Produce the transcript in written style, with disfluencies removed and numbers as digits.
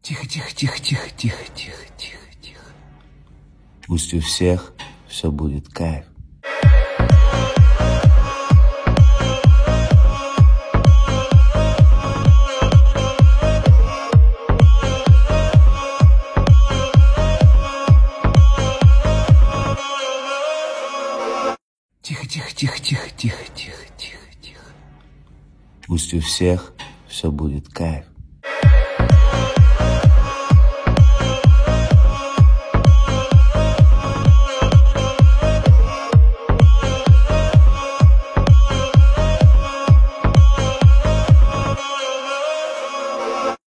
Тихо, тихо, тихо, тихо, тихо, тихо, тихо, тихо. Пусть у всех все будет кайф. Тихо, тихо, тихо, тихо, тихо, тихо, тихо, тихо. Пусть у всех все будет кайф.